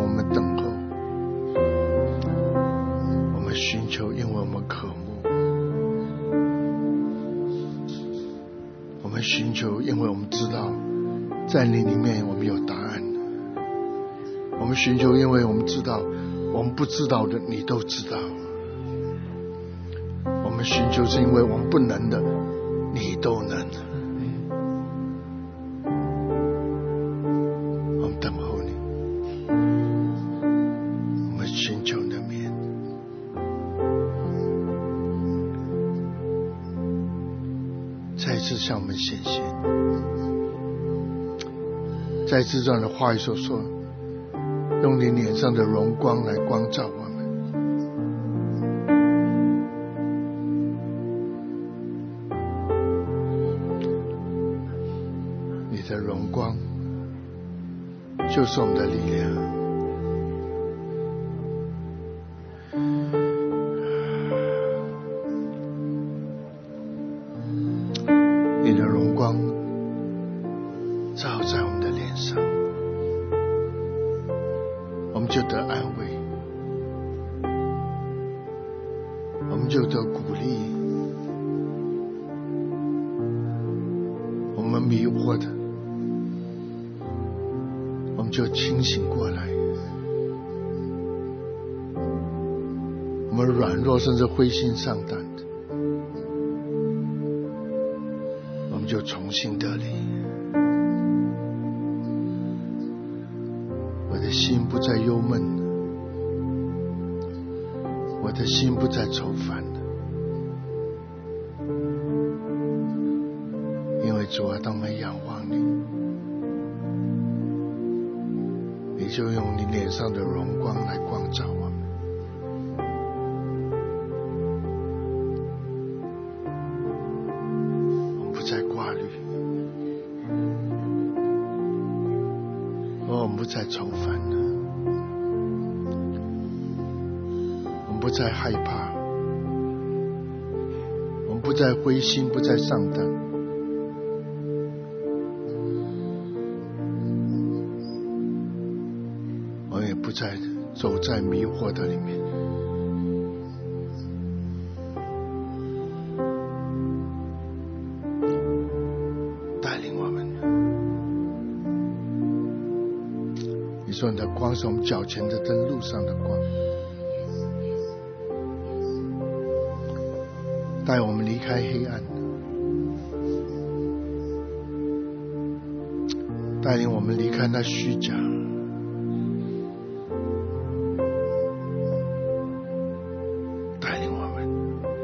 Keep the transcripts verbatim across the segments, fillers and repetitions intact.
们等候，我们寻求，因为我们渴慕，我们寻求，因为我们知道在你里面我们有答案，我们寻求，因为我们知道我们不知道的你都知道，我们寻求是因为我们不能的你都能。我们等候你，我们寻求你的面。再一次向我们显现，再一次让你的话语所说，用你脸上的荣光来光照我们。你的荣光就是我们的力量。你的荣光照在我们的脸上，我们就得安慰，我们就得鼓励，我们迷惑的我们就清醒过来，我们软弱甚至灰心丧胆的我们就重新得力。我的心不再忧闷，我的心不再愁烦，因为主啊，当我们仰望你，你就用你脸上的荣光来光照我们。我们不再挂虑，我们不再愁烦了，我们不再害怕，我们不再灰心，不再丧胆，我们也不再走在迷惑的里面。带领我们，你说你的光是我们脚前的灯，路上的光，带我们离开黑暗，带领我们离开那虚假，带领我们，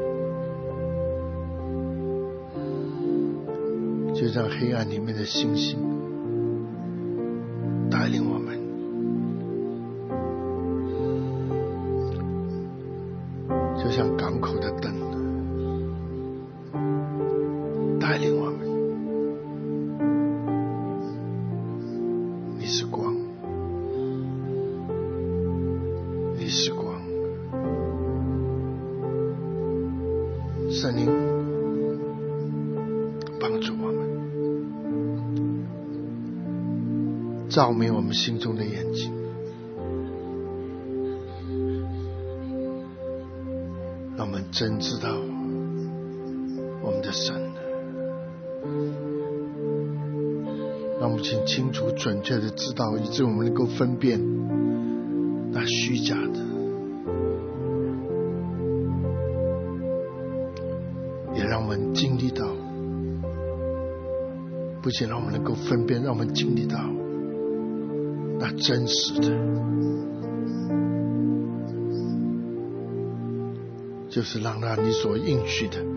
就像黑暗里面的星星，带领我们，就像港口的灯，带领我们。你是光，你是光，圣灵帮助我们，照明我们心中的眼睛，让我们真知道我们的神，让我们请清楚准确的知道，以致我们能够分辨那虚假的，也让我们经历到，不仅让我们能够分辨，让我们经历到那真实的，就是让那你所应许的，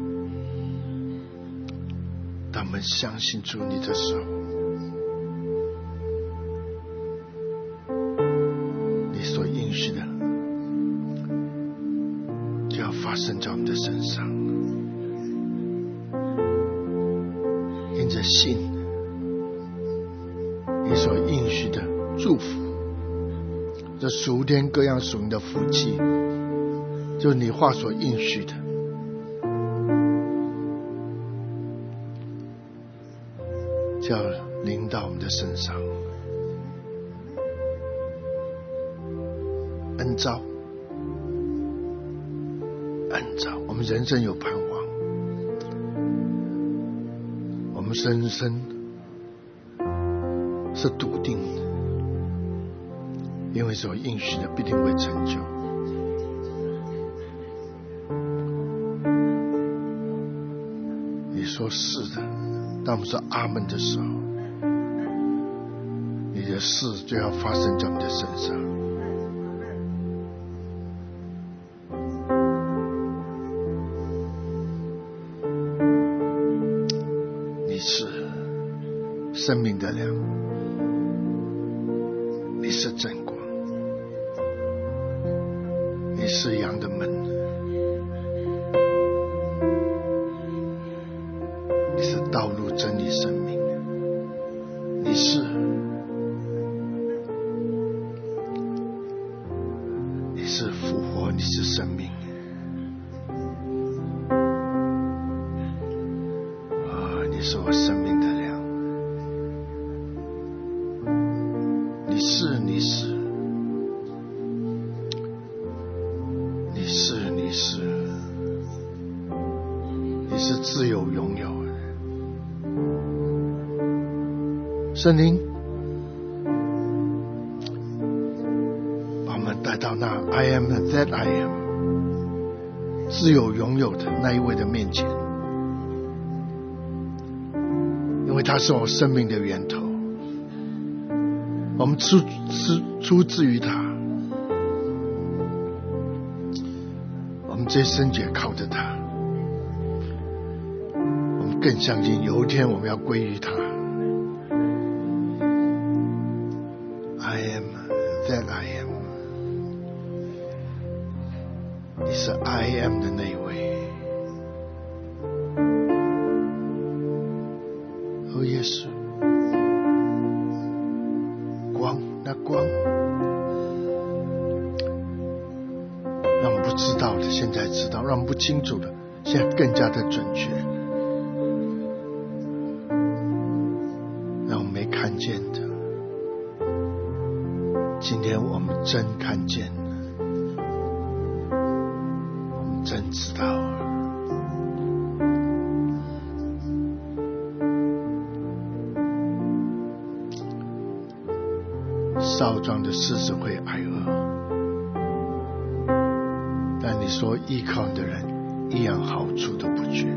当我们相信主你的时候，你所应许的就要发生在我们的身上。因着信，你所应许的祝福，这属天各样属灵的福气，就是你话所应许的，就要临到我们的身上。 恩召，恩召，我们人生有盼望，我们人生是笃定的，因为所应许的必定会成就。你说是的，当我们说阿们的时候，你的事就要发生在我们的身上。你是生命的粮，你是真光，你是羊的门，你是道路真理生命，你是你是复活，你是生命啊，你是我生命的粮，你是你是你是你是你是自由拥有的圣灵，把我们带到那 I am that I am 自由拥有的那一位的面前，因为他是我生命的源头，我们出出出自于他，我们这生也靠着他，我们更相信有一天我们要归于他。I am that I am， 你是 I am 的那一位。哦，耶稣，光，那光，让我们不知道的现在知道，让我们不清楚的现在更加的准确，让我们没看见的今天我们真看见了，我们真知道了。少壮的狮子会挨饿，但你说依靠你的人一样好处都不缺。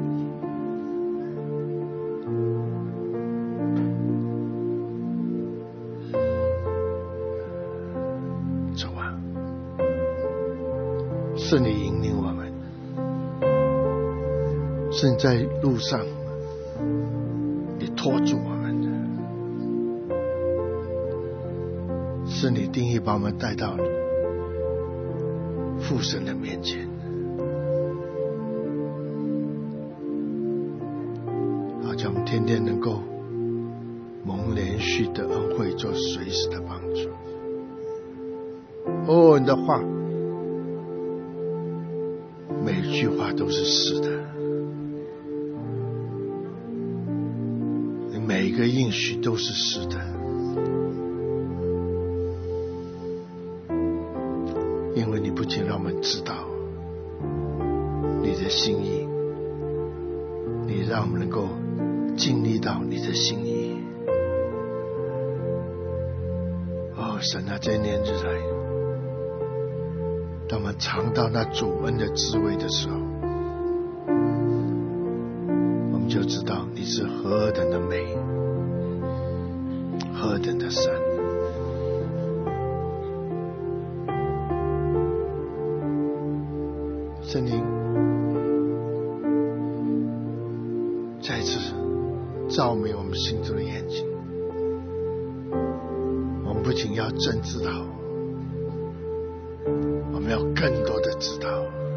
是你引领我们，是你在路上你拖住我们的，是你定义把我们带到父神的面前，好叫我们天天能够蒙连续的恩惠，做随时的帮助。哦，你的话每一句话都是是的，你每一个应许都是是的，因为你不仅让我们知道你的心意，你让我们能够经历到你的心意。哦，神啊，这年日来，当我们尝到那主恩的滋味的时候，我们就知道你是何等的美，何等的善。圣灵再次照明我们心中的眼睛，我们不仅要真知道，我们要更多的知道，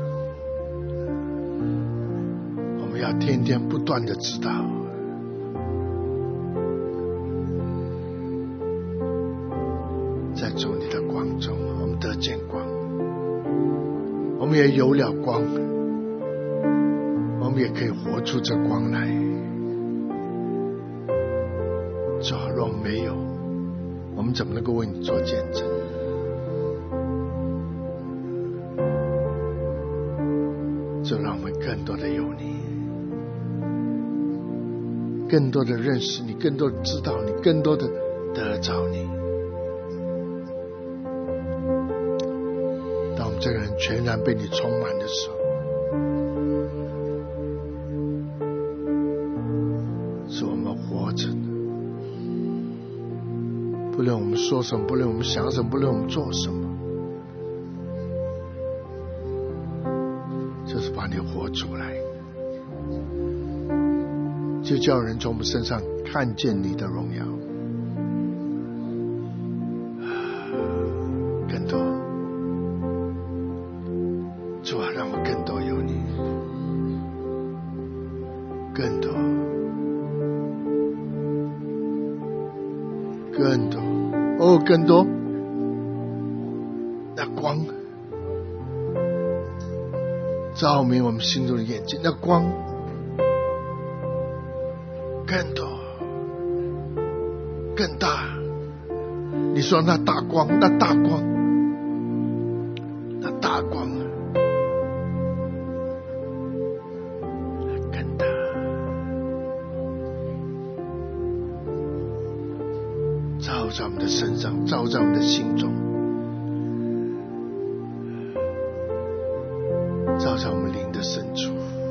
我们要天天不断的知道，在主你的光中，我们得见光，我们也有了光，我们也可以活出这光来。主啊，若没有，我们怎么能够为你做见证？ 就让我们更多的有你，更多的认识你，更多的知道你，更多的得着你。当我们这个人全然被你充满的时候，是我们活着的，不论我们说什么，不论我们想什么，不论我们做什么，就是把你活出来，就叫人从我们身上看见你的荣耀。更多，主啊，让我更多有你，更多，更多，哦，更多，那光照明我们心中的眼睛，那光更多更大。你说那大光，那大光，那大光更大，照在我们的身上，照在我们的心中，照在我们灵的深处，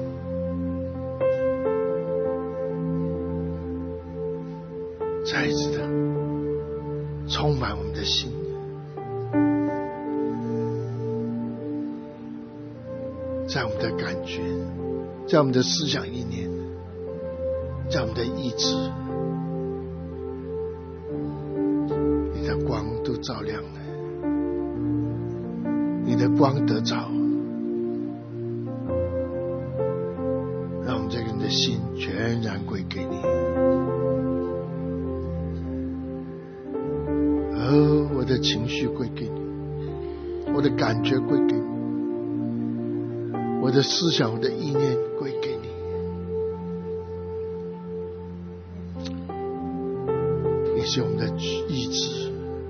再一次的充满我们的心，在我们的感觉，在我们的思想意念，在我们的意志，你的光都照亮了，你的光得照，让我们这个人的心全然归给你。哦，我的情绪归给你，我的感觉归给你，我的思想，我的意念归给你。你是我们的意志，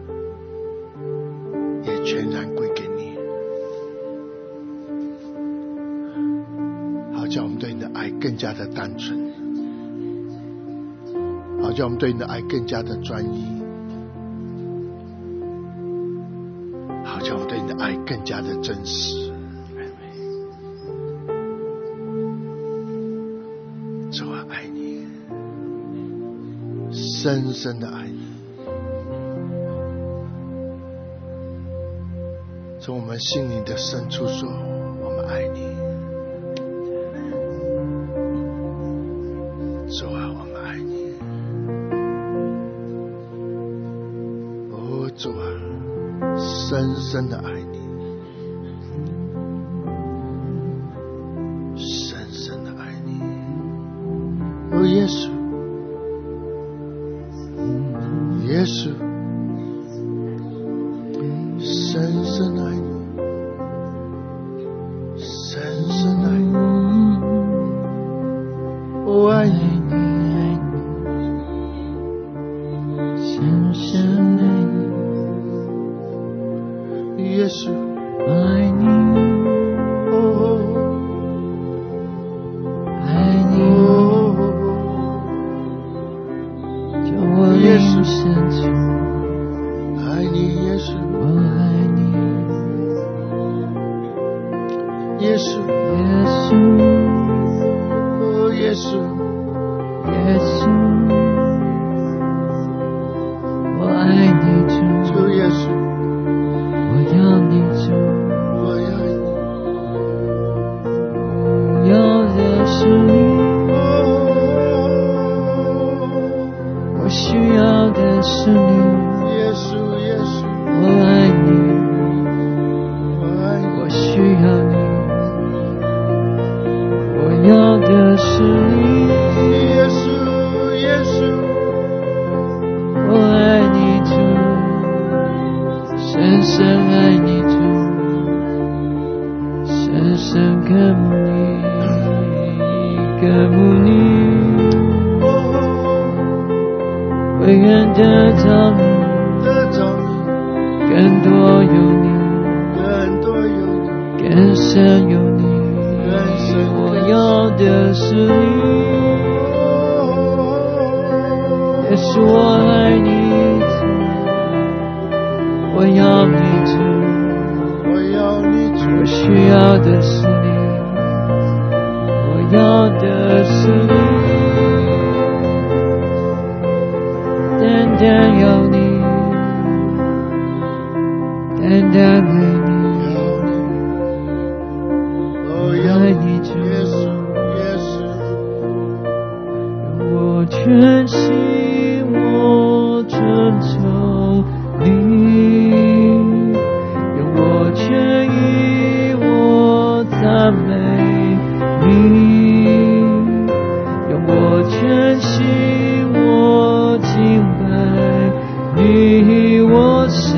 也全然归给你。好叫我们对你的爱更加的单纯，好叫我们对你的爱更加的专一，好叫我们对你的爱更加的真实。主啊，爱你，深深的爱你，从我们心灵的深处说，我们爱你。主啊，我们爱你。哦，主啊，深深的爱你，深深的爱你。哦，耶稣，耶稣，深深的爱你，深深的爱你。我爱你，深深爱你，耶稣爱你，哦，爱你，叫我灵深处爱你，耶稣，我爱你，耶稣，耶稣，哦，耶稣，耶稣，我爱你，主，主耶稣，我要你，主，我要你，要的是你，我需要的是你，耶稣，耶稣，我爱你，我爱你，我需要你，我要的是你，耶稣，耶稣，我爱你，主，深深爱你，主，深深渴慕你，渴慕你，永远得着你，得着你，更多有你，更多有你，更深有你，更深的是你，我要的是你，单单要你，单单爱你，爱你主耶稣，耶稣，让我全心我遵从你，让我全意我赞美你，让我全心我敬拜你，我神，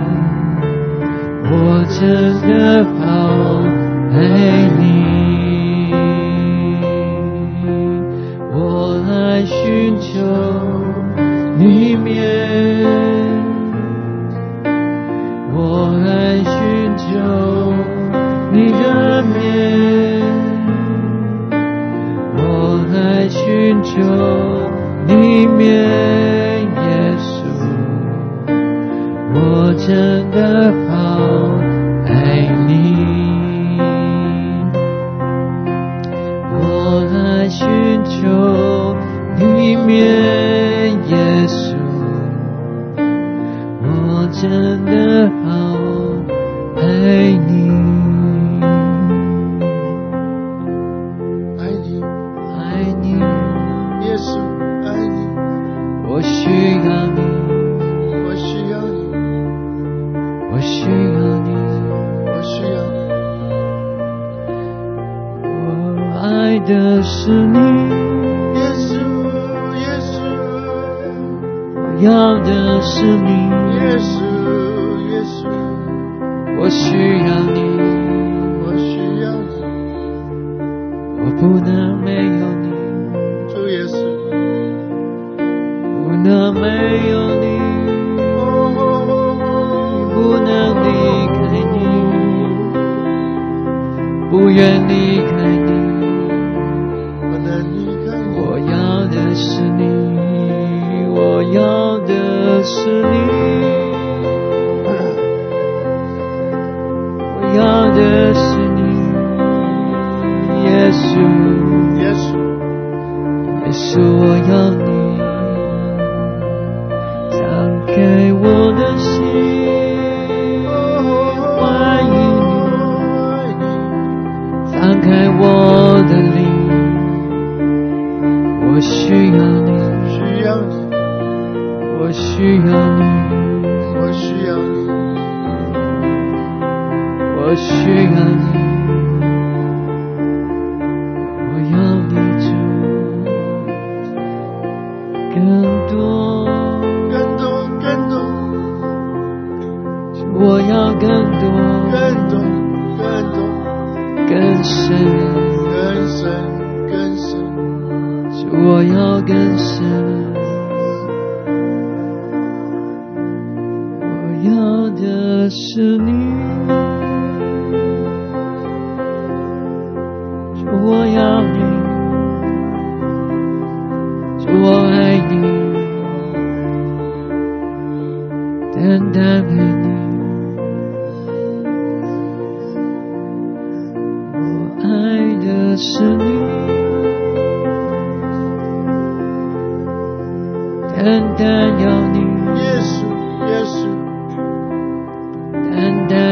我真的好爱你，我来寻求你面，我来寻求你的面，我来寻求你面，耶稣，我真的好爱你，我来寻求你面，耶稣，我真的好爱你， 爱你， 爱你， 耶稣，爱你， 我需要你， 我需要你， 我需要你， 我需要你， 我爱的是你， 耶稣，耶稣， 我要的是你， 耶稣，耶稣， 我需要你， 我需要你， 我不能没有你， 主耶稣， 不能没有你，不能离开你，不愿离开你， 不能离开你， 我要的是你，我要的是你，我要的是你，耶稣， 耶稣， 耶稣，我要你，敞开我的心，欢迎你，敞开我的灵，我需要你， 需要你， 我需要你， 我需要你， 我需要你，我要你主更多， 更多，更多， 我要更多， 更多，更多， 更深， 更深，更深， 我要更深，我要的是你，我要你，我爱你，单单爱你，我爱的是你，单单要你， 耶稣，耶稣， 单单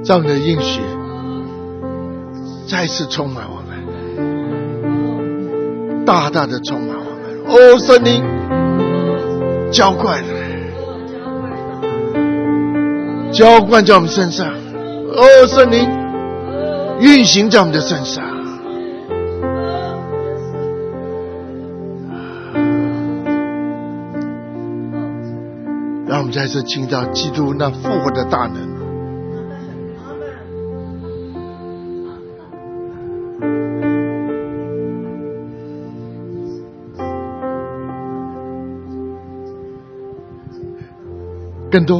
让你的应许再次充满我们，大大的充满我们。哦，圣灵浇灌浇灌在我们身上，哦，圣灵运行在我们的身上。让我们再次经历到基督那复活的大能。更多，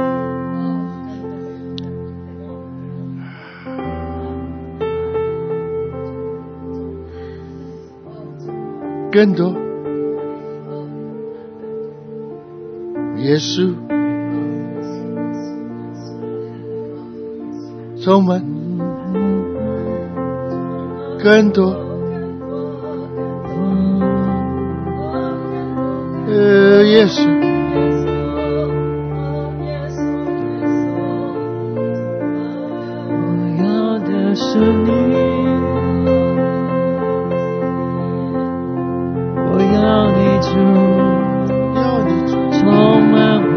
更多，耶稣充满，更多，呃，耶稣。 是你，我要你主，充满我，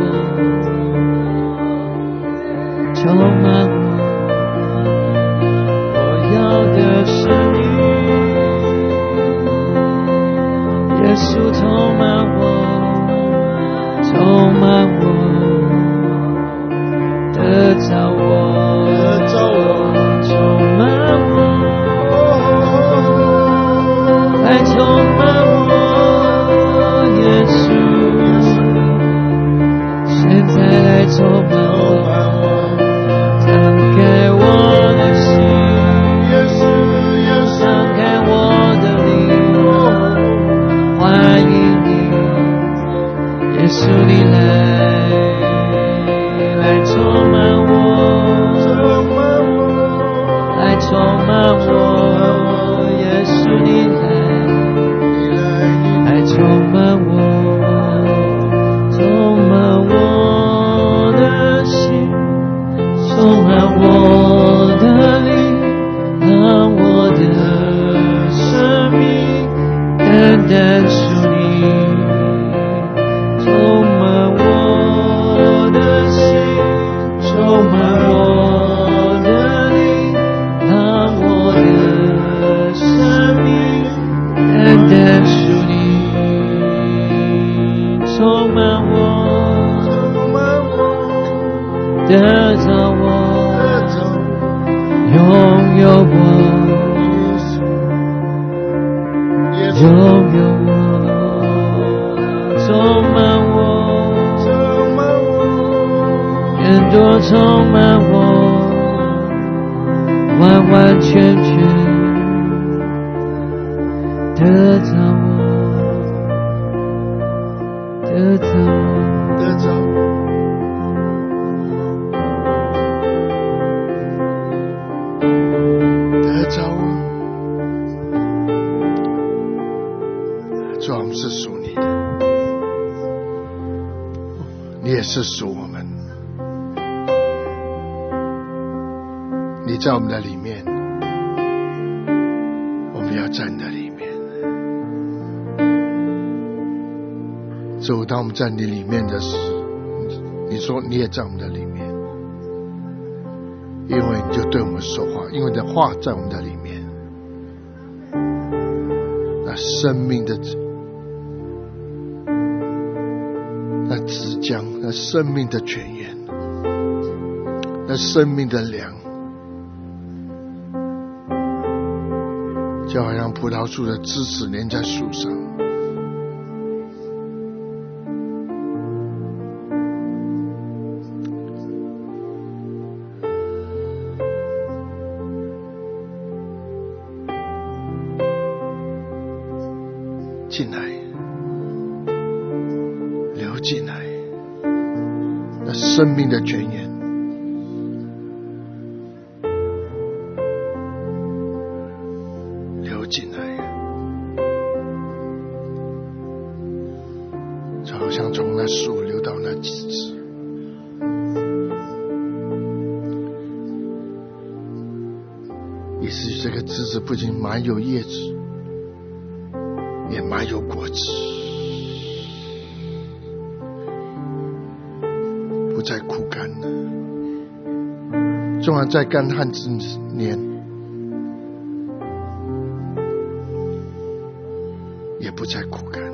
充满我，我要的是你，耶稣充满我，充满我，得着我，得着我。充满我，来充满我，耶稣，现在来充满我，敞开我的心，敞开我的灵，欢迎你，耶稣你来，来充满我。充满我，耶稣你来，来充满我，充满我的心，充满我的灵，让我的生命单单属你，充满我的心，充满我得着我，拥有我，拥有我，充满我，更多充满我，完完全全得着我，得着我， 得着我。主啊，我们是属你的，你也是属我们。你在我们的里面，我们要站在里面。主，当我们在你里面的时候，你说你也在我们的里面，因为你就对我们说话，因为你的话在我们的里面，那生命的那枝浆，那生命的泉源，那生命的粮，就好像葡萄树的枝子连在树上，进来，流进来，那生命的泉源，流进来，就好像从那树流到那枝子， 使这个枝子不仅满有叶子，也满有果子，不再枯干了。纵然在干旱之年，也不再枯干了。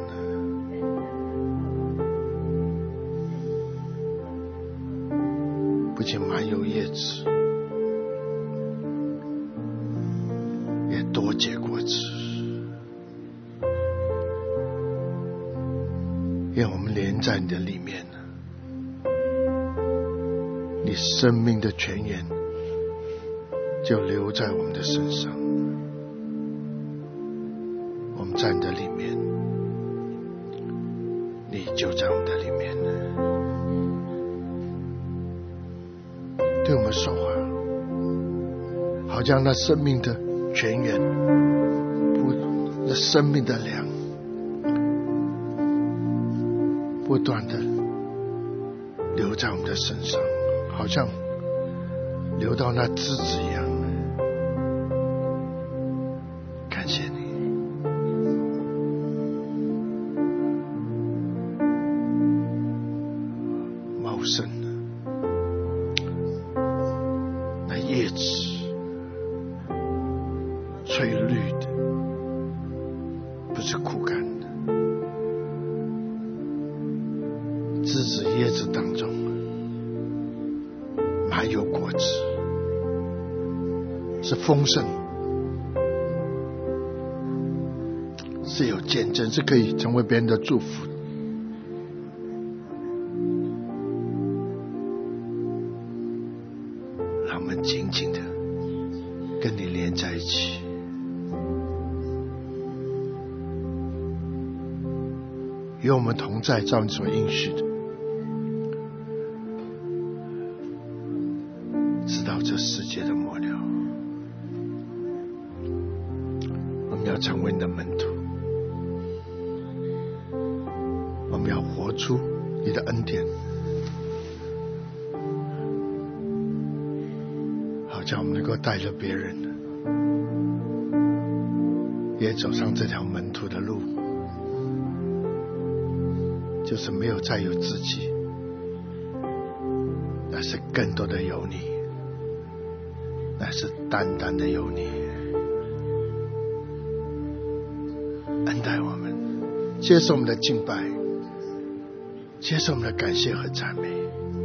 不仅满有叶子，也多结果子。愿我们连在你的里面，你生命的泉源就留在我们的身上。我们在你的里面，你就在我们的里面，对我们说话，好像那生命的泉源，不，那生命的粮，不断的流在我们的身上，好像流到那枝子一样。感谢你，茂盛的那叶子，翠绿的，不是枯干的。枝子叶子当中满有果子，是丰盛，是有见证，是可以成为别人的祝福。让我们紧紧的跟你连在一起，与我们同在，照你所应许的，直到这世界的末了。我们要成为你的门徒，我们要活出你的恩典，好叫我们能够带着别人也走上这条门徒的路，就是没有再有自己，那是更多的有你，那是单单的有你。恩待我们，接受我们的敬拜，接受我们的感谢和赞美。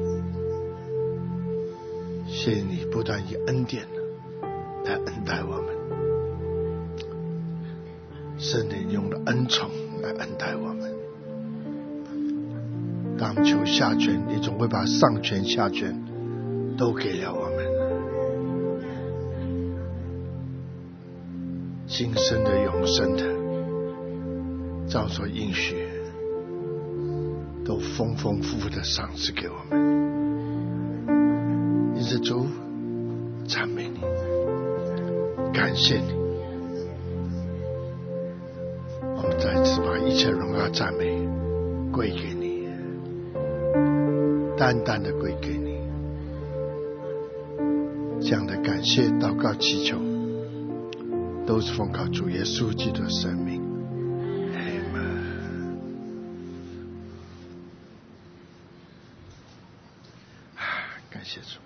谢谢你不断以恩典来恩待我们，圣灵用了恩宠来恩待我们。当我们求下权，你总会把上权下权都给了我们。今生的永生的，照所应许，都丰丰富富的赏赐给我们。因此主，赞美你，感谢你，我们再次把一切荣耀赞美归给你，单单的归给你。这样的感谢祷告祈求，都是奉靠主耶稣基督的生命。感谢主。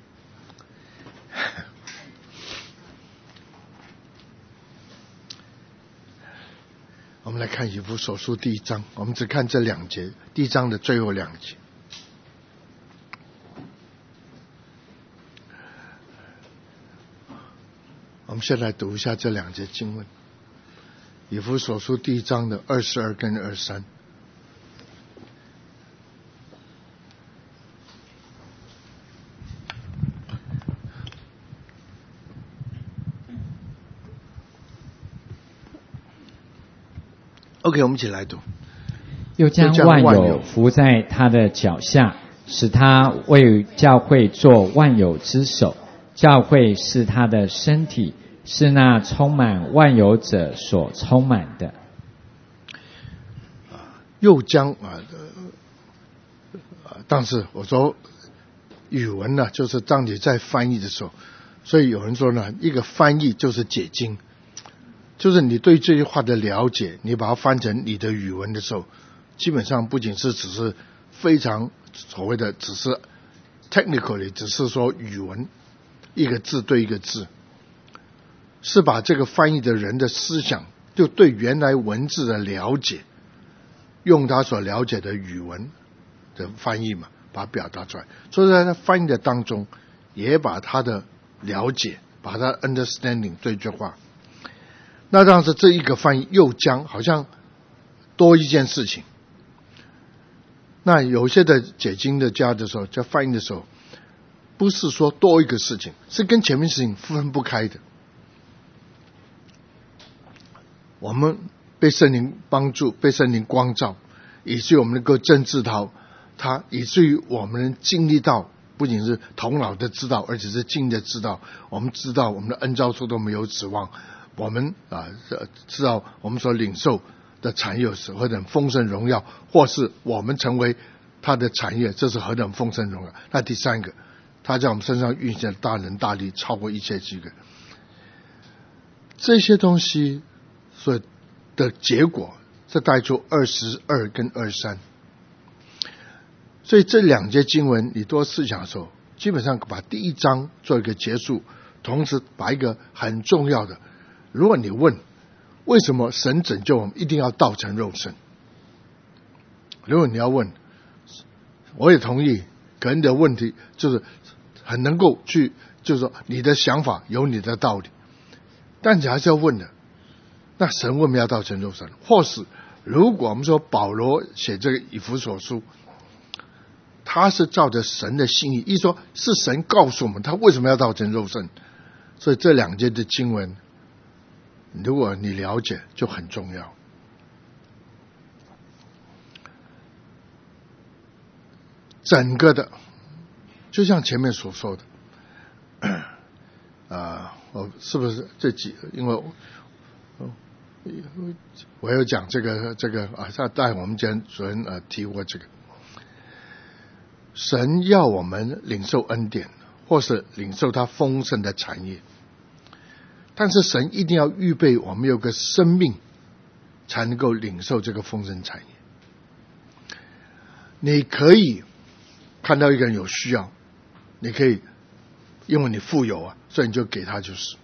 我们来看以弗所书第一章，我们只看这两节，第一章的最后两节。我们先来读一下这两节经文，以弗所书第一章的二十二跟二十三。OK， 我们一起来读。 又将万有伏在他的脚下，使他为教会做万有之首。教会是他的身体，是那充满万有者所充满的。 又将啊，呃，但是我说语文呢，就是当你在翻译的时候， 所以有人说呢，一个翻译就是解经，就是你对这句话的了解，你把它翻成你的语文的时候，基本上不仅是只是非常所谓的只是 technically 只是说语文一个字对一个字，是把这个翻译的人的思想，就对原来文字的了解，用他所了解的语文的翻译嘛，把它表达出来。所以在他翻译的当中，也把他的了解，把他 understanding 这句话。那当时这一个翻译又将好像多一件事情。那有些的解经的家的时候，在翻译的时候，不是说多一个事情，是跟前面事情分不开的。我们被圣灵帮助，被圣灵光照，以至于我们能够真知道他，以至于我们能经历到，不仅是头脑的知道，而且是经历的知道。我们知道我们的恩召处都没有指望，我们啊知道我们所领受的产业是何等丰盛荣耀，或是我们成为他的产业，这是何等丰盛荣耀。那第三个，他在我们身上运行的大能大力，超过一切几个。这些东西所的结果，这带出二十二跟二十三。所以这两节经文你多思想的时候，基本上把第一章做一个结束，同时把一个很重要的，如果你问为什么神拯救我们一定要道成肉身，如果你要问，我也同意，可能你的问题就是很能够去，就是说你的想法有你的道理，但你还是要问的，那神为什么要道成肉身？或是如果我们说保罗写这个以弗所书，他是照着神的心意，一说是神告诉我们他为什么要道成肉身。所以这两节的经文，如果你了解就很重要。整个的就像前面所说的啊，我是不是这几因为我我有讲这个这个啊，在我们前昨天呃提过这个，神要我们领受恩典，或是领受他丰盛的产业，但是神一定要预备我们有个生命，才能够领受这个丰盛产业。你可以看到一个人有需要，你可以因为你富有啊，所以你就给他，就是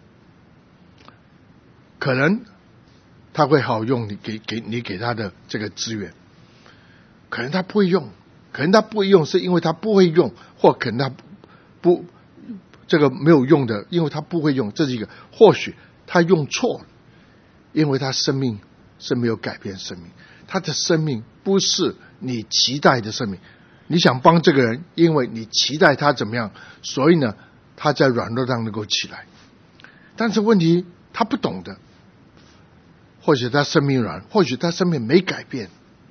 可能他会好用你给给你给他的这个资源，可能他不会用，可能他不会用是因为他不会用，或可能他不这个没有用的，因为他不会用，这是一个。或许他用错了，因为他生命是没有改变生命，他的生命不是你期待的生命。你想帮这个人，因为你期待他怎么样，所以呢他在软弱上能够起来，但是问题他不懂的，或许他生命软，或许他生命没改变。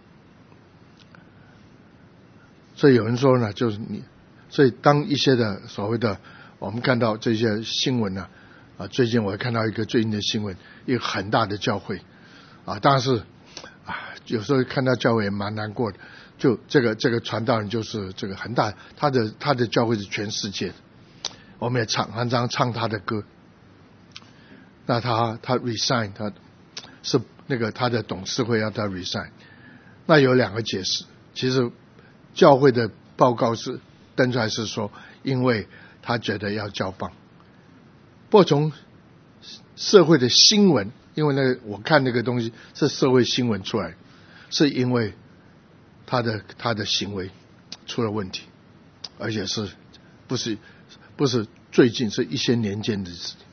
所以有人说呢，就是你，所以当一些的所谓的我们看到这些新闻呢，啊，最近我看到一个最近的新闻，一个很大的教会啊，当然是啊，有时候看到教会也蛮难过的。就这个这个传道人就是这个很大，他的他的教会是全世界的，我们也唱常常唱他的歌。那他他 resign， 他是那个他的董事会要他 resign。那有两个解释，其实教会的报告是登出来是说，因为他觉得要交棒。不过从社会的新闻，因为那个我看那个东西是社会新闻出来，是因为他的他的行为出了问题，而且是不是不是最近，是一些年间的事情。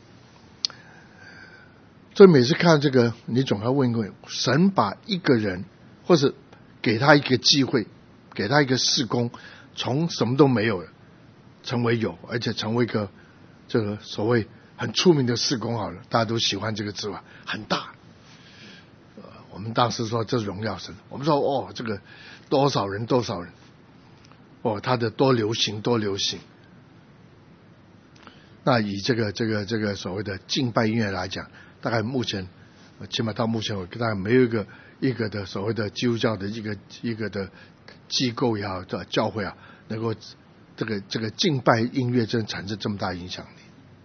所以每次看这个，你总要问一问，神把一个人或是给他一个机会，给他一个事工，从什么都没有成为有，而且成为一个这个所谓很出名的事工好了，大家都喜欢这个字吧，很大。呃，我们当时说这是荣耀神，我们说哦，这个多少人多少人，哦，他的多流行多流行。那以这个这个这个所谓的敬拜音乐来讲，大概目前起码到目前我大概没有一个一个的所谓的基督教的一个一个的机构也好，的教会啊，能够这个这个敬拜音乐真产生这么大影响力。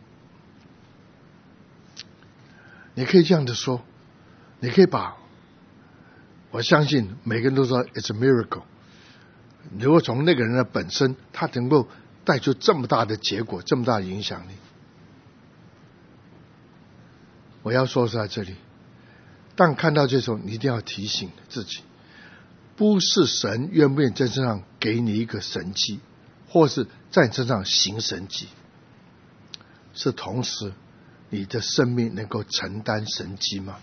你可以这样的说，你可以把，我相信每个人都说 it's a miracle。如果从那个人的本身，他能够带出这么大的结果，这么大的影响力，我要说是在这里。当看到这时候，你一定要提醒自己，不是神愿不愿意在身上给你一个神迹，或是在你身上行神迹，是同时你的生命能够承担神迹吗？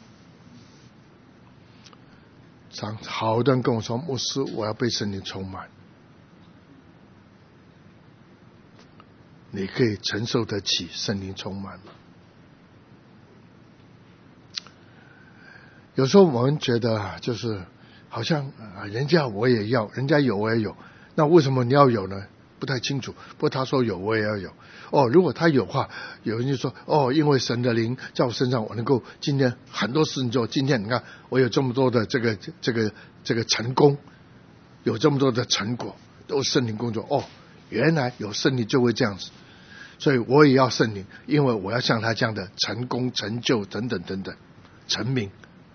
常好多人跟我说，牧师，我要被圣灵充满。你可以承受得起圣灵充满吗？有时候我们觉得就是好像啊，人家我也要，人家有我也有，那为什么你要有呢？不太清楚。不过他说有，我也要有。哦，如果他有话，有人就说哦，因为神的灵在我身上，我能够今天很多事情做。今天你看我有这么多的这个这个这个成功，有这么多的成果，都是圣灵工作。哦，原来有圣灵就会这样子，所以我也要圣灵，因为我要像他这样的成功、成就等等等等，成名。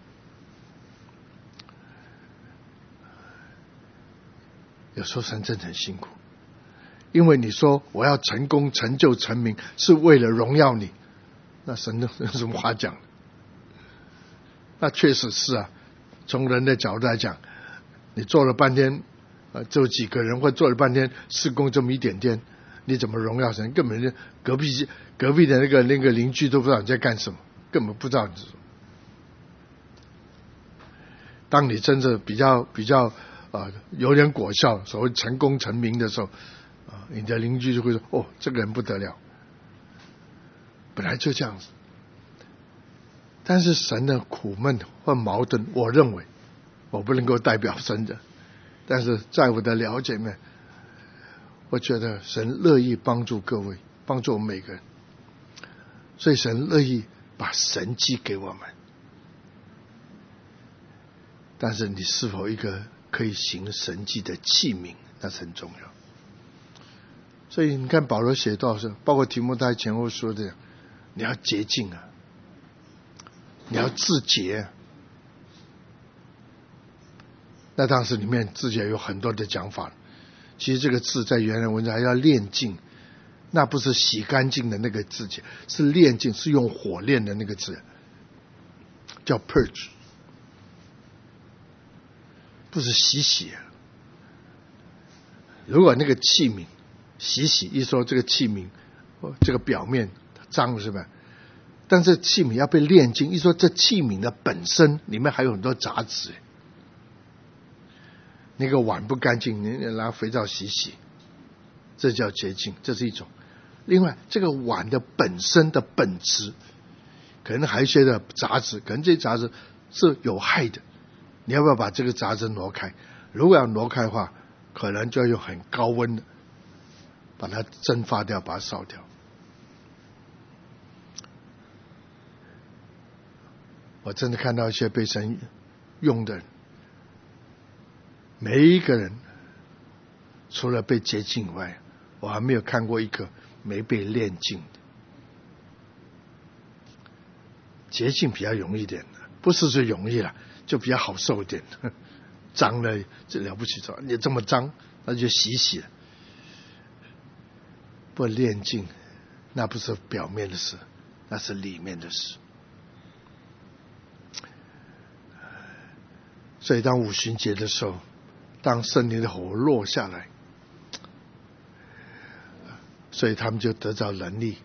有时候神真的很辛苦，因为你说我要成功、成就、成名，是为了荣耀你，那神有什么话讲？那确实是啊，从人的角度来讲，你做了半天，呃，就几个人，或做了半天事工这么一点点，你怎么荣耀神？根本就隔壁隔壁的那个那个邻居都不知道你在干什么，根本不知道你是什么。当你真的比较比较啊、呃、有点果效，所谓成功成名的时候，啊、呃，你的邻居就会说：“哦，这个人不得了。”本来就这样子。但是神的苦闷或矛盾，我认为我不能够代表神的，但是在我的了解面，我觉得神乐意帮助各位，帮助我们每个人，所以神乐意把神迹给我们。但是你是否一个可以行神迹的器皿，那是很重要。所以你看保罗写到是，包括提摩太前后说的，你要洁净啊，你要自洁啊。那当时里面自洁有很多的讲法，其实这个字在原来文字还要炼净，那不是洗干净的那个自洁，是炼净，是用火炼的那个字，叫 purge， 不是洗洗。如果那个器皿洗洗，一说这个器皿这个表面脏是吧？但是器皿要被炼净，一说这器皿的本身里面还有很多杂质，那个碗不干净，你拿肥皂洗洗，这叫洁净，这是一种。另外这个碗的本身的本质可能还有一些的杂质，可能这些杂质是有害的，你要不要把这个杂质挪开？如果要挪开的话，可能就要用很高温的把它蒸发掉，把它烧掉。我真的看到一些被神用的人，每一个人除了被洁净以外，我还没有看过一个没被炼净的。洁净比较容易一点，不是最容易了，就比较好受一点。脏了这了不起，你这么脏，那就洗洗了。不炼净，那不是表面的事，那是里面的事。所以当五旬节的时候，当圣灵的火落下来，所以他们就得着能力。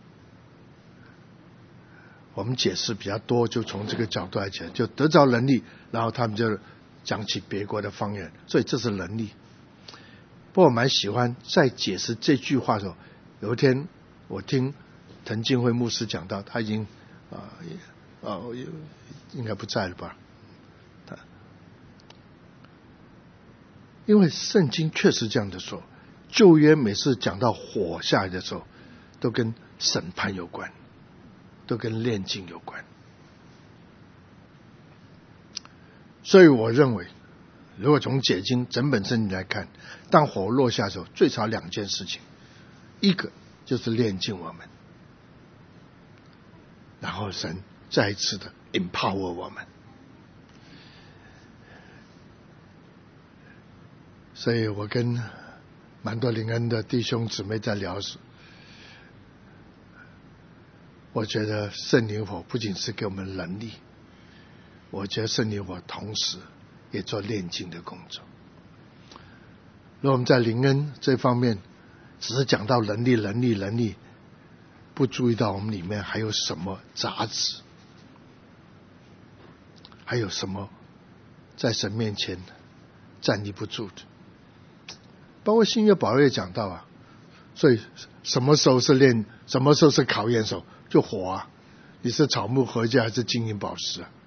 我们解释比较多，就从这个角度来讲，就得着能力，然后他们就讲起别国的方言，所以这是能力。不过我蛮喜欢在解释这句话的时候，有一天我听滕敬惠牧师讲到，他已经啊啊、呃、应该不在了吧？他因为圣经确实这样的说，旧约每次讲到火下来的时候，都跟审判有关，都跟炼净有关。所以我认为，如果从解经整本圣经来看，当火落下的时候，最少两件事情，一个就是炼净我们，然后神再一次的 empower 我们。所以我跟蛮多灵恩的弟兄姊妹在聊时，我觉得圣灵火不仅是给我们能力，我觉得圣灵火同时也做炼净的工作。如果我们在灵恩这方面只是讲到能力能力能力，不注意到我们里面还有什么杂质，还有什么在神面前站立不住的。包括新约保罗也讲到啊，所以什么时候是炼，什么时候是考验的时候，就火啊，你是草木禾秸还是金银宝石啊？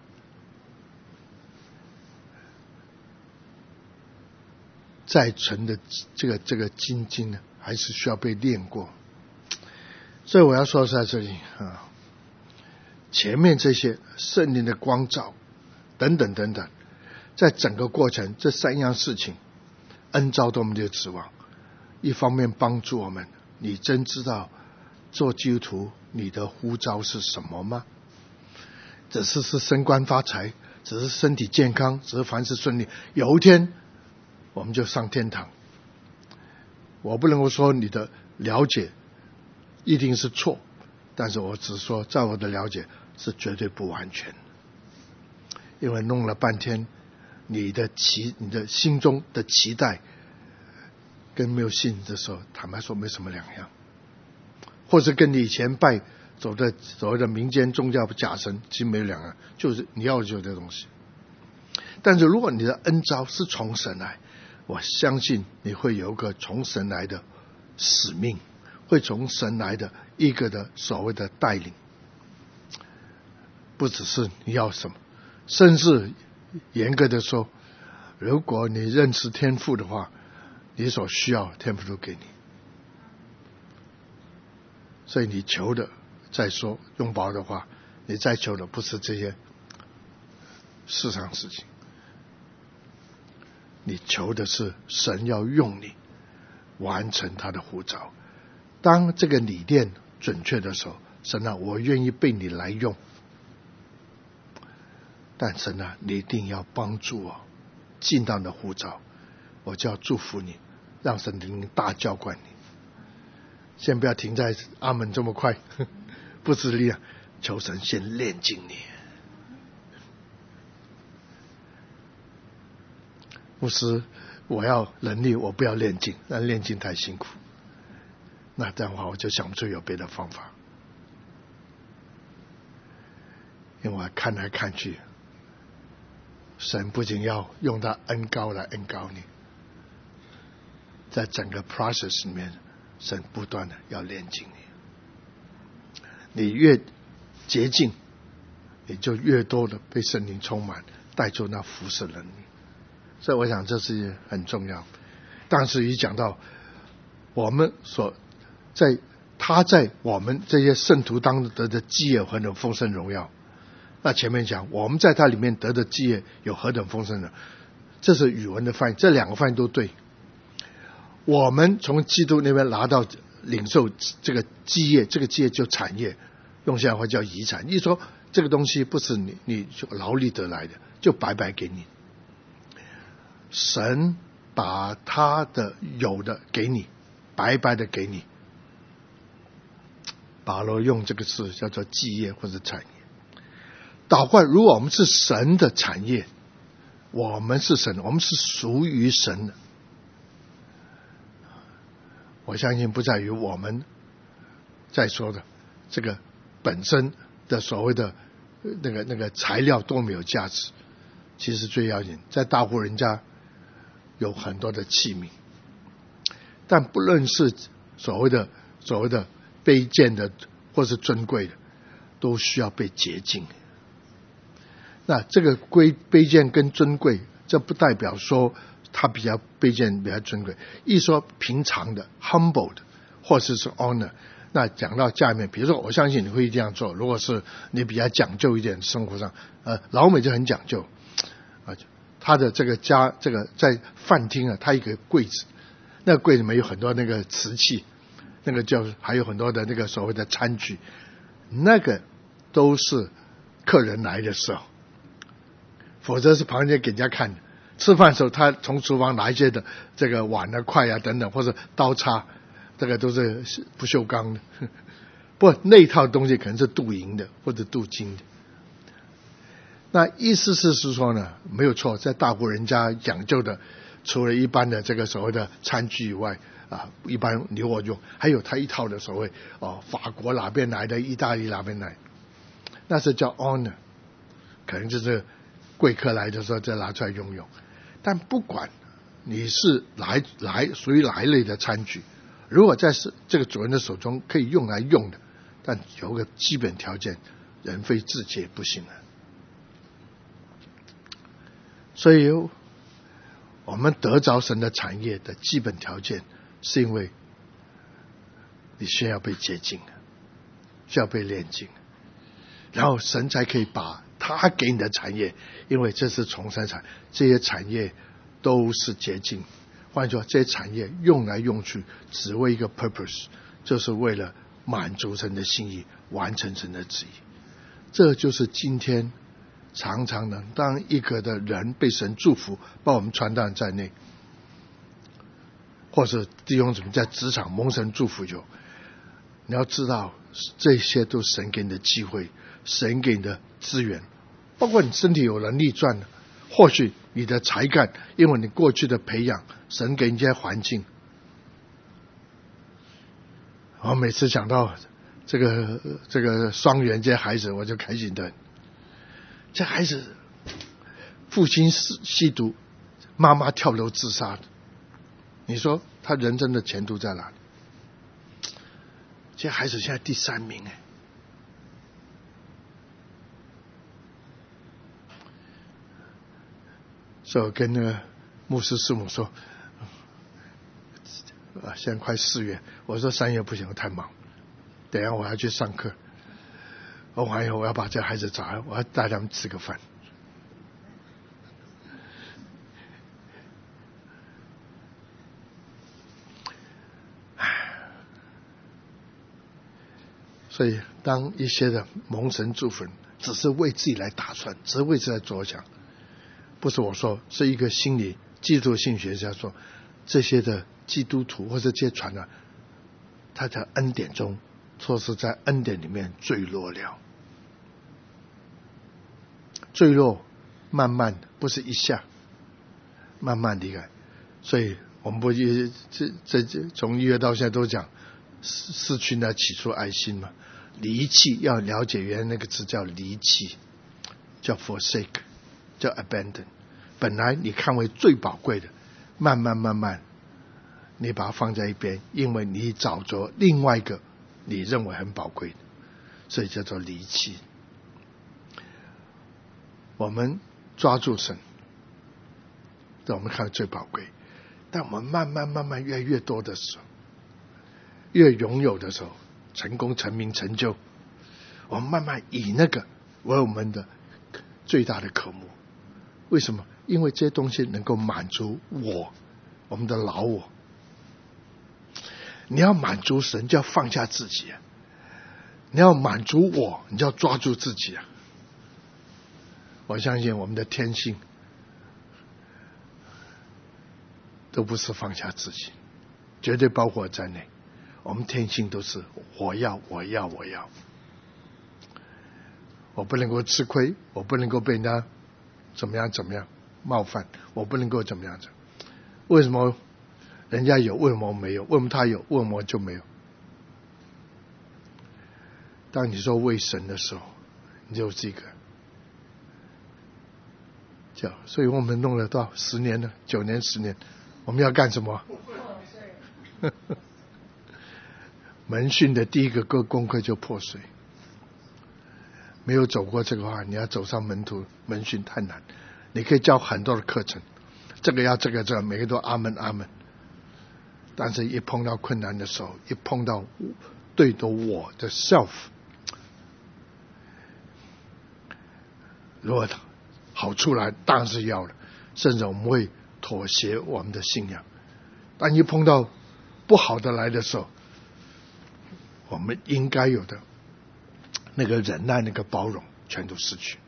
再纯的这个这个金经呢，还是需要被炼过。所以我要说在这里啊，前面这些圣灵的光照等等等等，在整个过程这三样事情，恩召对我们的指望，一方面帮助我们，你真知道做基督徒你的呼召是什么吗？只是是升官发财，只是身体健康，只是凡事顺利，有一天我们就上天堂。我不能够说你的了解一定是错，但是我只说在我的了解是绝对不完全，因为弄了半天你的期你的心中的期待跟没有信的时候坦白说没什么两样，或者跟你以前拜走的所谓的民间宗教假神其实没有两样，就是你要的就是这东西。但是如果你的恩召是从神来，我相信你会有一个从神来的使命，会从神来的一个的所谓的带领，不只是你要什么，甚至严格的说，如果你认识天父的话，你所需要天父都给你。所以你求的，再说用保的话，你再求的不是这些世上事情，你求的是神要用你完成他的呼召。当这个理念准确的时候，神啊，我愿意被你来用，但神啊，你一定要帮助我尽到你的呼召，我就要祝福你，让神灵大浇灌你。先不要停在阿门这么快，不是力量，求神先炼净你。牧师，我要能力，我不要炼净，那炼净太辛苦，那这样的话我就想不出有别的方法。因为我看来看去，神不仅要用他恩膏来恩膏你，在整个 process 里面，神不断的要炼净你，你越洁净，你就越多的被圣灵充满，带出那服侍能力。所以我想这是很重要。但是一讲到我们所在他在我们这些圣徒当中得的基业何等丰盛荣耀，那前面讲我们在他里面得的基业有何等丰盛呢？这是语文的翻译，这两个翻译都对。我们从基督那边拿到领受这个基业，这个基业就产业，用现在话叫遗产。一说这个东西不是你你劳力得来的，就白白给你。神把他的有的给你，白白的给你。保罗用这个字叫做基业或者产业。倒过来，如果我们是神的产业，我们是神，我们是属于神的。我相信不在于我们在说的这个本身的所谓的那个那个材料多么有价值，其实最要紧，在大户人家有很多的器皿，但不论是所谓的所谓的卑贱的或是尊贵的，都需要被洁净。那这个归卑贱跟尊贵，这不代表说他比较卑贱比较尊贵，一说平常的 humble 的或者是 honor， 那讲到下面，比如说我相信你会这样做，如果是你比较讲究一点生活上，呃，老美就很讲究啊，他的这个家这个在饭厅啊，他一个柜子，那个柜子里面有很多那个瓷器，那个叫还有很多的那个所谓的餐具，那个都是客人来的时候，否则是旁边给人家看的。吃饭的时候，他从厨房拿一些的这个碗啊、筷啊等等，或者刀叉，这个都是不锈钢的。不，那一套东西可能是镀银的或者镀金的。那意思是是说呢，没有错，在大户人家讲究的，除了一般的这个所谓的餐具以外啊，一般你我用，还有他一套的所谓哦，法国哪边来的，意大利哪边来，那是叫 honor， 可能就是贵客来的时候再拿出来用用。但不管你是来来属于哪一类的餐具，如果在这个主人的手中可以用来用的，但有个基本条件，人非自洁不行了。所以我们得着神的产业的基本条件，是因为你需要被洁净，需要被炼净，然后神才可以把他给你的产业，因为这是重生产，这些产业都是洁净。换句话说，这些产业用来用去只为一个 purpose， 就是为了满足神的心意，完成神的旨意。这就是今天常常呢，当一个的人被神祝福，把我们传道人在内，或是弟兄姊妹在职场蒙神祝福有，你要知道这些都是神给你的机会，神给你的资源，包括你身体有能力赚的，或许你的才干，因为你过去的培养，神给你这些环境。我每次讲到这个这个双元这些孩子，我就开心的。这孩子父亲吸毒，妈妈跳楼自杀的，你说他人生的前途在哪里？这孩子现在第三名哎，所以我跟那个牧师师母说，啊，现在快四月，我说三月不行，我太忙，等一下我要去上课。我完以后我要把这孩子找来，我要带他们吃个饭。所以当一些的蒙神祝福人只是为自己来打算，只是为自己来着想，不是我说，是一个心理基督性学家说，这些的基督徒或者这些传的，他在恩典中错是在恩典里面坠落了。坠落慢慢的，不是一下，慢慢离开。所以我们不这这这从一月到现在都讲失失去那起初爱心嘛，离弃，要了解原来那个词叫离弃，叫 forsake， 叫 abandon。本来你看为最宝贵的，慢慢慢慢你把它放在一边，因为你找着另外一个你认为很宝贵的，所以叫做离弃。我们抓住神，这我们看最宝贵。但我们慢慢慢慢越来越多的时候，越拥有的时候，成功、成名、成就，我们慢慢以那个为我们的最大的渴慕。为什么？因为这些东西能够满足我，我们的老我。你要满足神，就要放下自己啊！你要满足我，你就要抓住自己啊！我相信我们的天性都不是放下自己，绝对包括在内。我们天性都是我要我要我要，我不能够吃亏，我不能够被人家怎么样怎么样冒犯，我不能够怎么样子。为什么人家有，为什么我没有？为什么他有，为什么我就没有？当你说为神的时候，你就这个叫，所以我们弄了多少十年了，九年十年，我们要干什么？门训的第一个个功课就破碎。没有走过这个话，你要走上门徒门训太难。你可以教很多的课程，这个要这个这个，每个都阿门阿门。但是一碰到困难的时候，一碰到对着我的 self， 如果好处来当然是要了，甚至我们会妥协我们的信仰。但一碰到不好的来的时候，我们应该有的那个忍耐，那个包容， 全都失去。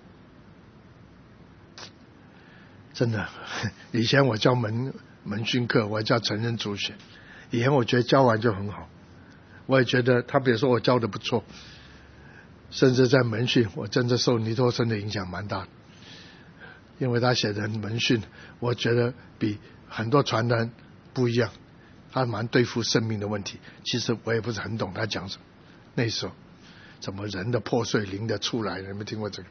真的，以前我教门门训课，我教成人主学，以前我觉得教完就很好，我也觉得他比如说我教的不错，甚至在门训我真的受尼托生的影响蛮大的，因为他写的门训我觉得比很多传单不一样，他蛮对付生命的问题。其实我也不是很懂他讲什么，那时候怎么人的破碎灵的出来，你有没有听过这个？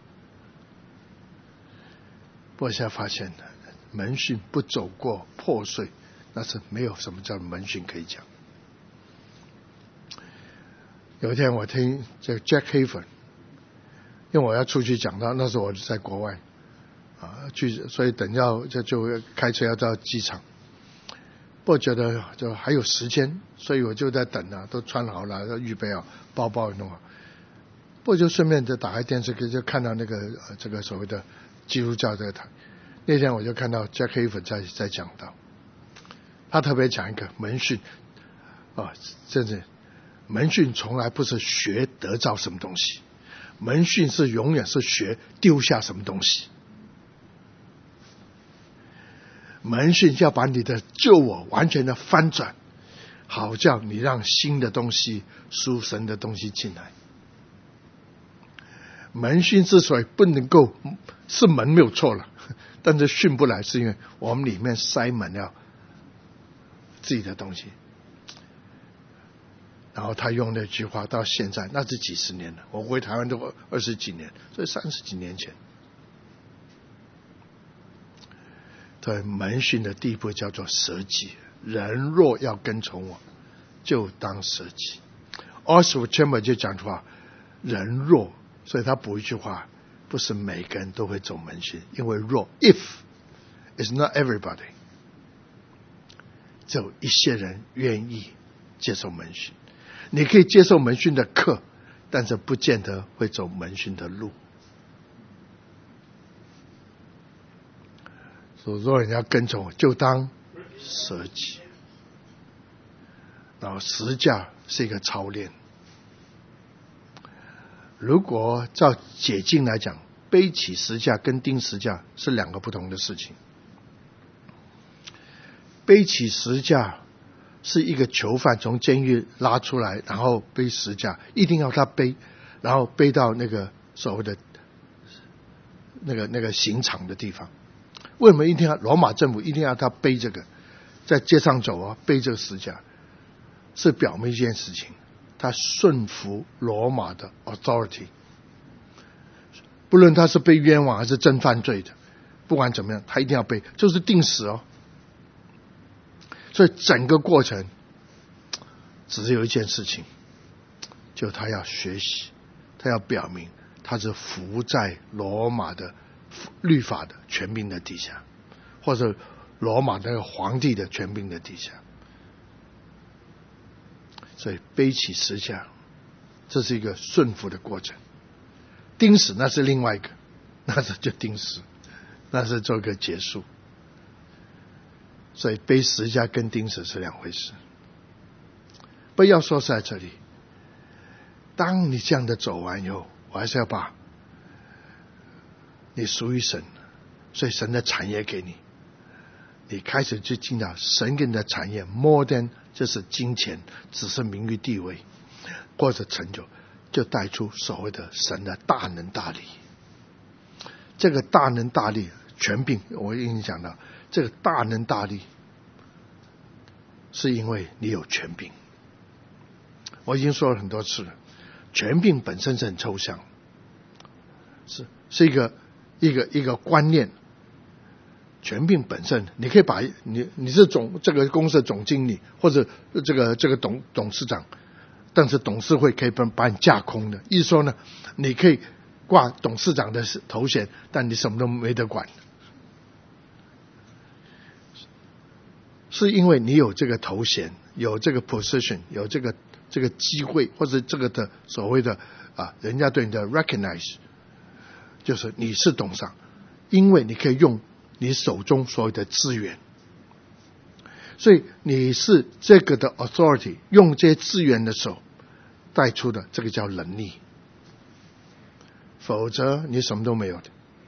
不过现在发现门训不走过破碎，那是没有什么叫门训可以讲。有一天我听这个 Jack Hayford， 因为我要出去讲到，那时候我在国外啊，去，所以等要就就开车要到机场。不过觉得就还有时间，所以我就在等啊，都穿好了，要预备好，包包也弄好。不过就顺便就打开电视，就看到那个、呃、这个所谓的基督教这个台。那天我就看到 Jack Hayford 在在讲到，他特别讲一个门训啊，真的门训从来不是学得到什么东西，门训是永远是学丢下什么东西。门训要把你的旧我完全的翻转，好叫你让新的东西属神的东西进来。门训之所以不能够是门没有错了，但是训不来，是因为我们里面塞满了自己的东西。然后他用那句话到现在，那是几十年了，我回台湾都二十几年，所以三十几年前。对，门训的第一步叫做舍己，人若要跟从我，就当舍己。Oswald Chambers 就讲出话，人若，所以他补一句话，不是每个人都会走门训，因为若 if is not everybody， 只有一些人愿意接受门训。你可以接受门训的课，但是不见得会走门训的路。所以如果你要跟从我，就当舍己。然后十架是一个操练。如果照解经来讲，背起十架跟钉十架是两个不同的事情。背起十架是一个囚犯从监狱拉出来，然后背十架，一定要他背，然后背到那个所谓的那个那个刑场的地方。为什么一定要罗马政府一定要他背这个，在街上走啊，背这个十架，是表明一件事情，他顺服罗马的 authority， 不论他是被冤枉还是真犯罪的，不管怎么样，他一定要背，就是定死哦。所以整个过程只有一件事情，就他要学习，他要表明他是服在罗马的律法的权柄的底下，或者罗马那个皇帝的权柄的底下。所以背起十架，这是一个顺服的过程。钉死那是另外一个，那是就钉死，那是做一个结束。所以背十架跟钉死是两回事。不要说是在这里，当你这样的走完以后，我还是要把你属于神，所以神的产业给你，你开始就进到神给你的产业 more than 就是金钱，只是名誉地位或者成就，就带出所谓的神的大能大力。这个大能大力权柄，我已经讲到，这个大能大力是因为你有权柄。我已经说了很多次了，权柄本身是很抽象，是是一个一个一个观念。权柄本身，你可以把你你是总这个公司的总经理，或者这个这个董董事长，但是董事会可以把把你架空的。意思说呢，你可以挂董事长的头衔，但你什么都没得管，是因为你有这个头衔，有这个 position， 有这个这个机会，或者这个的所谓的啊，人家对你的 recognize， 就是你是董事长，因为你可以用你手中所有的资源，所以你是这个的 authority， 用这些资源的时候带出的，这个叫能力。 否则你什么都没有的。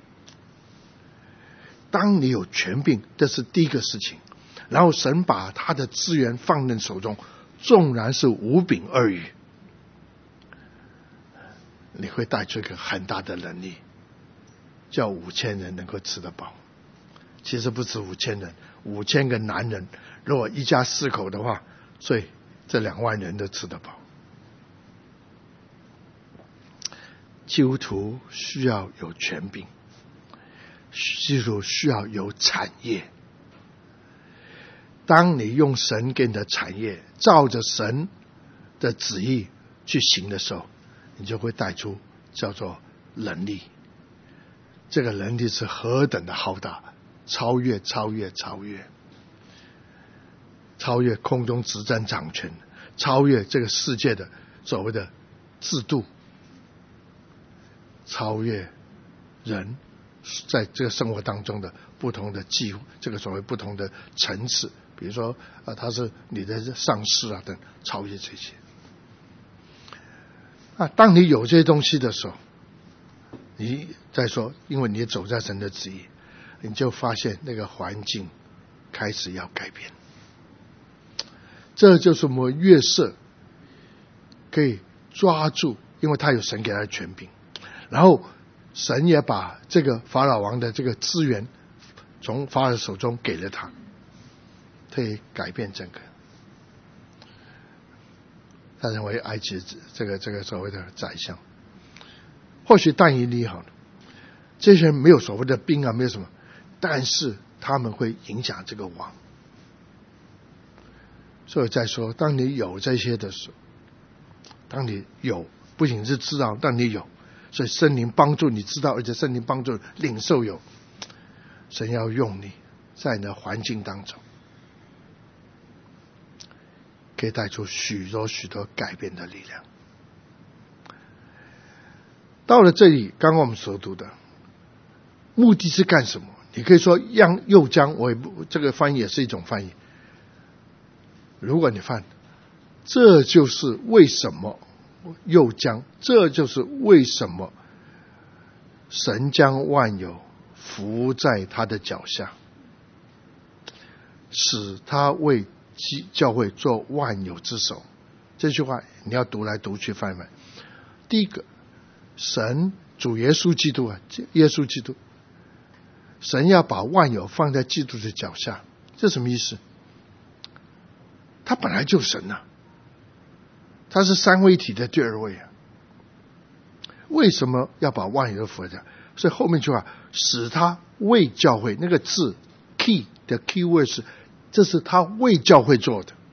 当你有权柄，这是第一个事情，然后神把他的资源放在手中，纵然是五饼二鱼，你会带出一个很大的能力，叫五千人能够吃得饱。其实不止五千人，五千个男人，如果一家四口的话，所以这两万人都吃得饱。基督徒需要有权柄，基督徒需要有产业。当你用神给你的产业，照着神的旨意去行的时候，你就会带出叫做能力。这个能力是何等的浩大，超越超越超越超越空中执政掌权，超越这个世界的所谓的制度，超越人在这个生活当中的不同的机这个所谓不同的层次，比如说啊，他是你的上司啊等，超越这些啊。当你有这些东西的时候，你再说，因为你走在神的旨意，你就发现那个环境开始要改变。这就是我们约瑟可以抓住，因为他有神给他的权柄，然后神也把这个法老王的这个资源从法老手中给了他，可以改变整个，他成为埃及这个这个所谓的宰相。或许但以理好了，这些人没有所谓的兵啊，没有什么，但是他们会影响这个王。所以再说，当你有这些的时候，当你有，不仅是知道，但你有，所以圣灵帮助你知道，而且圣灵帮助领受有，神要用你在你的环境当中，可以带出许多许多改变的力量。到了这里，刚刚我们所读的目的是干什么？你可以说让又将，我也不，这个翻译也是一种翻译。如果你翻，这就是为什么又将，这就是为什么神将万有伏在他的脚下，使他为教会做万有之首。这句话你要读来读去翻译。第一个，神主耶稣基督啊，耶稣基督，神要把万有放在基督的脚下，这什么意思？他本来就神啊，他是三位一体的第二位啊，为什么要把万有都伏在？所以后面句话，使他为教会，那个字 key 的 key word 是，这是他为教会做的，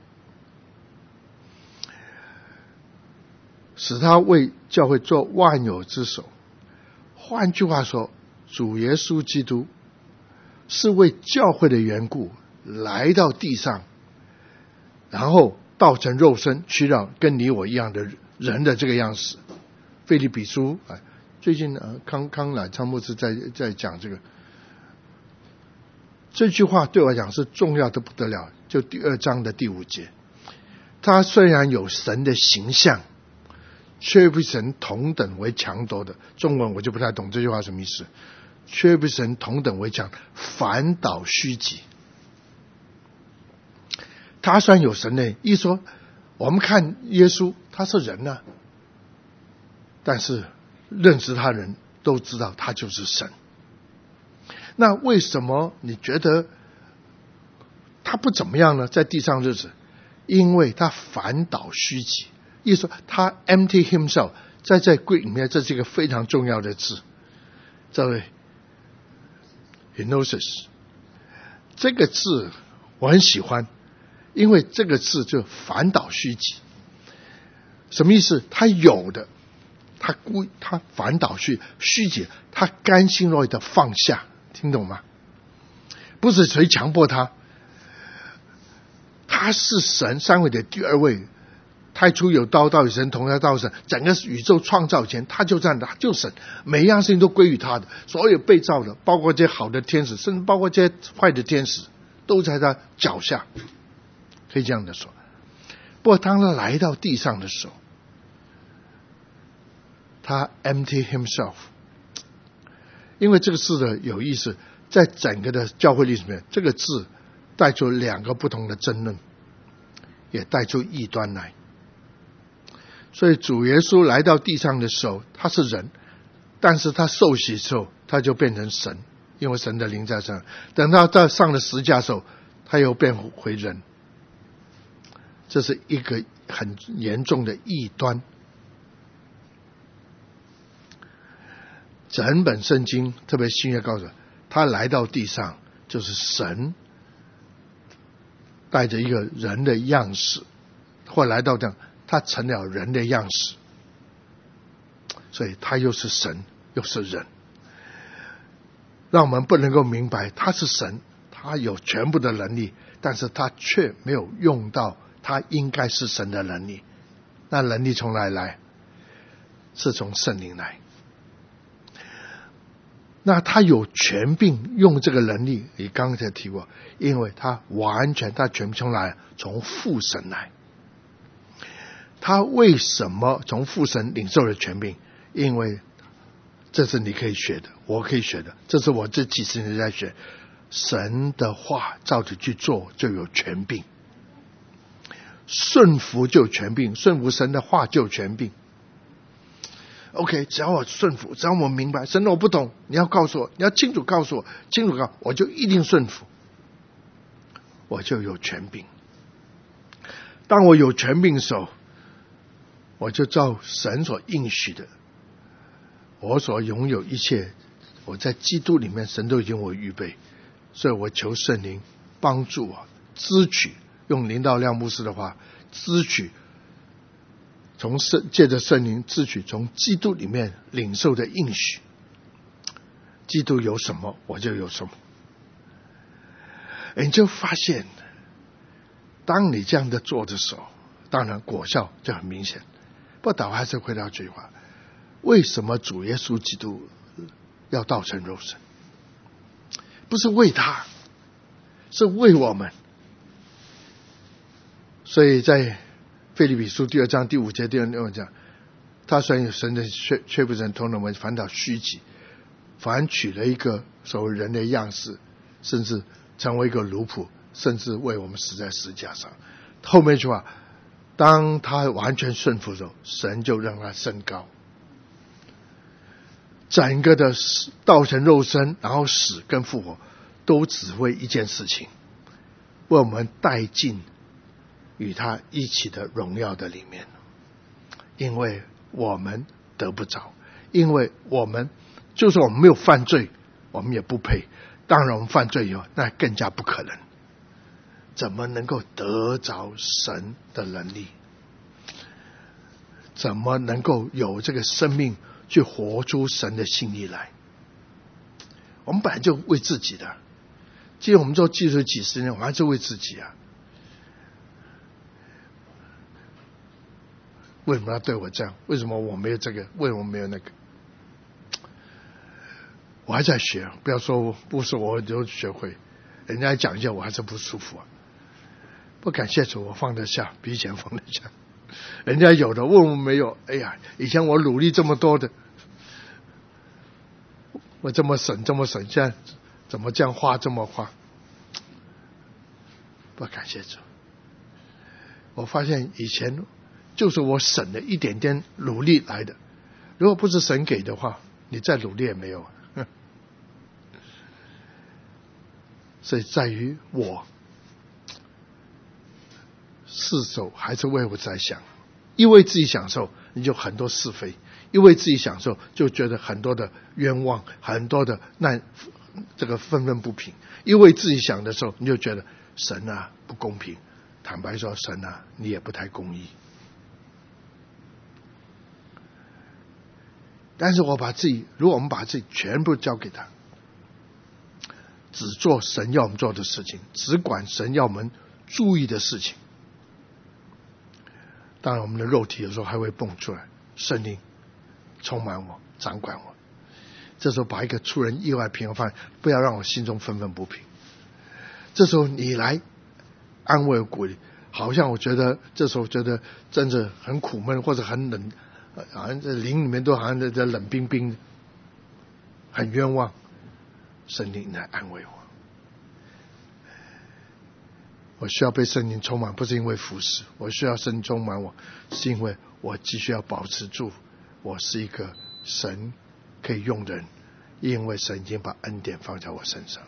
使他为教会做万有之首。换句话说，主耶稣基督是为教会的缘故来到地上，然后道成肉身，取了跟你我一样的人的这个样式。腓立比书啊，最近呃康康乃昌牧师在在讲这个，这句话对我来讲是重要的不得了。就第二章的第五节，他虽然有神的形象，却不神同等为强夺的。中文我就不太懂这句话什么意思，却不神同等为强，反倒虚己。他虽然有神的意思，说我们看耶稣他是人啊，但是认识他人都知道他就是神。那为什么你觉得他不怎么样呢？在地上日子，因为他反倒虚己，意思说他 empty himself， 在这 Greek 里面这是一个非常重要的字，这位 enosis 这个字我很喜欢，因为这个字就反倒虚己。什么意思？他有的他故他反倒虚虚己，他甘心乐意的放下，听懂吗？不是谁强迫他，他是神三位的第二位，太初有道，道与神同，道与神，整个宇宙创造前他就站着，他就神，每一样事情都归于他的，所有被造的，包括这些好的天使，甚至包括这些坏的天使，都在他脚下，可以这样的说。不过当他来到地上的时候，他 empty himself， 因为这个字的有意思，在整个的教会历史里面，这个字带出两个不同的争论，也带出异端来。所以主耶稣来到地上的时候，他是人，但是他受洗的时候，他就变成神，因为神的灵在上。等到他上了十字架的时候，他又变回人。这是一个很严重的异端。整本圣经，特别新约告诉我，他来到地上就是神带着一个人的样式，或来到这样，他成了人的样式，所以他又是神又是人，让我们不能够明白他是神，他有全部的能力，但是他却没有用到他应该是神的能力。那能力从哪里来？是从圣灵来。那他有权柄用这个能力，你刚才提过，因为他完全他权柄从哪来？从父神来。他为什么从父神领受了权柄？因为这是你可以学的，我可以学的，这是我这几十年在学。神的话照着去做就有权柄，顺服就有权柄，顺服神的话就有权柄。OK， 只要我顺服，只要我明白，神的我不懂，你要告诉我，你要清楚告诉我，清楚告诉我，我就一定顺服，我就有权柄。当我有权柄的时候，我就照神所应许的，我所拥有一切，我在基督里面，神都已经为我预备，所以我求圣灵帮助我支取，用林道亮牧师的话，支取从圣借着圣灵支取从基督里面领受的应许。基督有什么，我就有什么。你就发现，当你这样的做的时候，当然果效就很明显。不倒还是回到这句话，为什么主耶稣基督要道成肉身？不是为他，是为我们。所以在腓立比书第二章第五节第二六讲，他虽然有神的却却不能同人们反倒虚己，反取了一个所谓人的样式，甚至成为一个奴仆，甚至为我们死在十字架上。后面一句话，当他完全顺服的时候，神就让他升高。整个的道成肉身，然后死跟复活，都只为一件事情，为我们带进与他一起的荣耀的里面。因为我们得不着，因为我们就算我们没有犯罪，我们也不配。当然我们犯罪以后，那更加不可能。怎么能够得着神的能力？怎么能够有这个生命去活出神的心意来？我们本来就为自己的，既然我们做基督徒几十年，我们还是为自己啊。为什么要对我这样？为什么我没有这个？为什么没有那个？我还在学，不要说不是我就学会，人家讲一下我还是不舒服啊。不感谢主，我放得下，比以前放得下。人家有的问我没有，哎呀，以前我努力这么多的，我这么省这么省，现在怎么这样花这么花？不感谢主。我发现以前就是我省了一点点努力来的，如果不是神给的话，你再努力也没有。所以在于我是手还是为我在想，一为自己享受，你就很多是非；一为自己享受，就觉得很多的冤枉，很多的那这个愤愤不平。一为自己想的时候，你就觉得神啊不公平。坦白说，神啊你也不太公义。但是我把自己，如果我们把自己全部交给他，只做神要我们做的事情，只管神要我们注意的事情，当然我们的肉体有时候还会蹦出来，圣灵充满我，掌管我。这时候把一个出人意外平衡放在，不要让我心中愤愤不平。这时候你来安慰鼓励，好像我觉得这时候觉得真的很苦闷，或者很冷，好像这灵里面都好像在冷冰冰的。 很冤枉，圣灵来安慰我。我需要被圣灵充满，不是因为服侍，我需要圣灵充满我，是因为我继续要保持住我是一个神可以用的人，因为神已经把恩典放在我身上。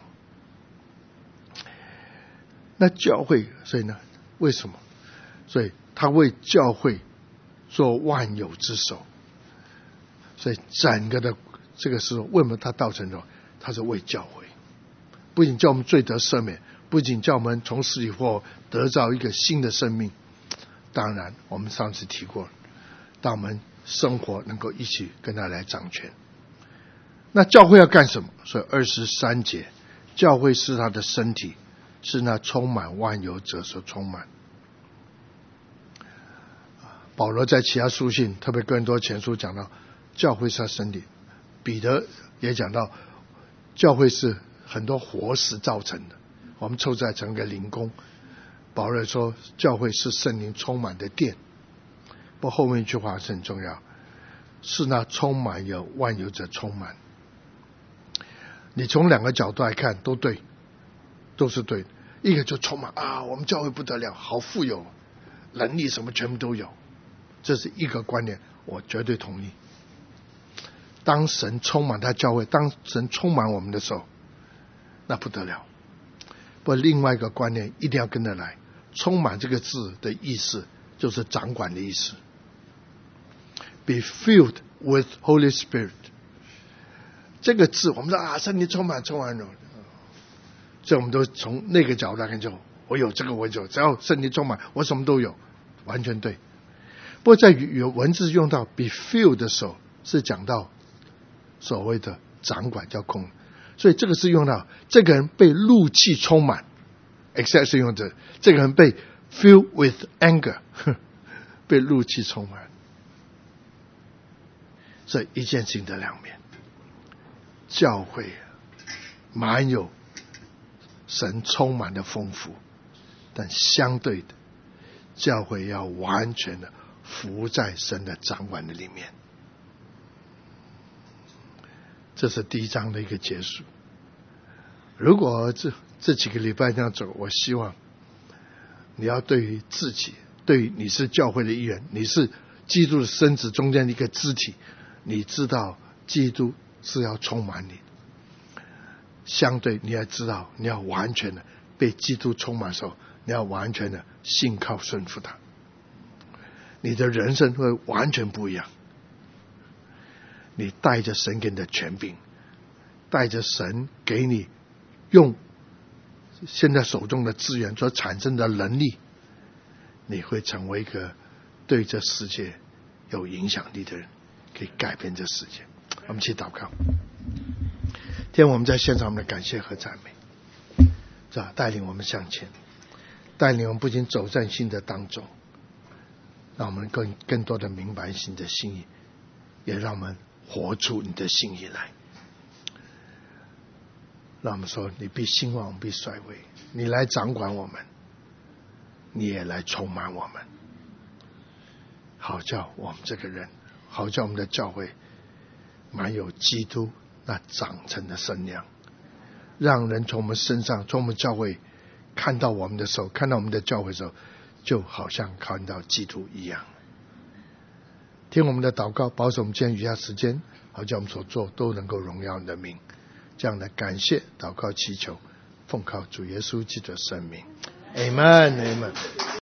那教会，所以呢，为什么？所以他为教会做万有之首，所以整个的这个是为什么他道成肉？他是为教会，不仅叫我们罪得赦免，不仅叫我们从死以后得到一个新的生命，当然我们上次提过，当我们生活能够一起跟他来掌权。那教会要干什么？所以二十三节，教会是他的身体，是那充满万有者所充满。保罗在其他书信，特别哥林多前书讲到教会是他身体，彼得也讲到教会是很多活石造成的，我们凑在成个灵宫。保罗说教会是圣灵充满的殿，不过后面一句话是很重要，是那充满有万有者充满。你从两个角度来看都对，都是对的。一个就充满啊，我们教会不得了，好富有，能力什么全部都有，这是一个观念，我绝对同意。当神充满他教会，当神充满我们的时候，那不得了。不过另外一个观念一定要跟着来，充满这个字的意思就是掌管的意思。Be filled with Holy Spirit， 这个字我们说啊，圣灵充满充满了，所以我们都从那个角度来看，就我有这个我有，只要圣灵充满，我什么都有，完全对。不过在有文字用到 be filled 的时候，是讲到所谓的掌管叫控，所以这个是用到这个人被怒气充满 ，except 是用这这个人被 filled with anger， 被怒气充满。所以一件事情的两面，教会满有神充满的丰富，但相对的，教会要完全的服在神的掌管的里面。这是第一章的一个结束。如果这这几个礼拜这样走，我希望你要对于自己，对于你是教会的一员，你是基督的身子中间的一个肢体，你知道基督是要充满你，相对你要知道你要完全的被基督充满的时候，你要完全的信靠顺服他，你的人生会完全不一样。你带着神给你的权柄，带着神给你用现在手中的资源所产生的能力，你会成为一个对这世界有影响力的人，可以改变这世界。我们一起祷告。天，我们在献上我们的感谢和赞美，是吧？带领我们向前，带领我们不仅走在新的当中，让我们更更多的明白新的心意，也让我们活出你的心意来。让我们说，你必兴旺，我们必衰微，你来掌管我们，你也来充满我们，好叫我们这个人，好叫我们的教会满有基督那长成的身量，让人从我们身上，从我们教会看到我们的时候，看到我们的教会的时候，就好像看到基督一样。听我们的祷告，保守我们今天余下时间，好叫我们所做都能够荣耀你的名。这样的感谢祷告祈求，奉靠主耶稣基督的圣名， Amen Amen。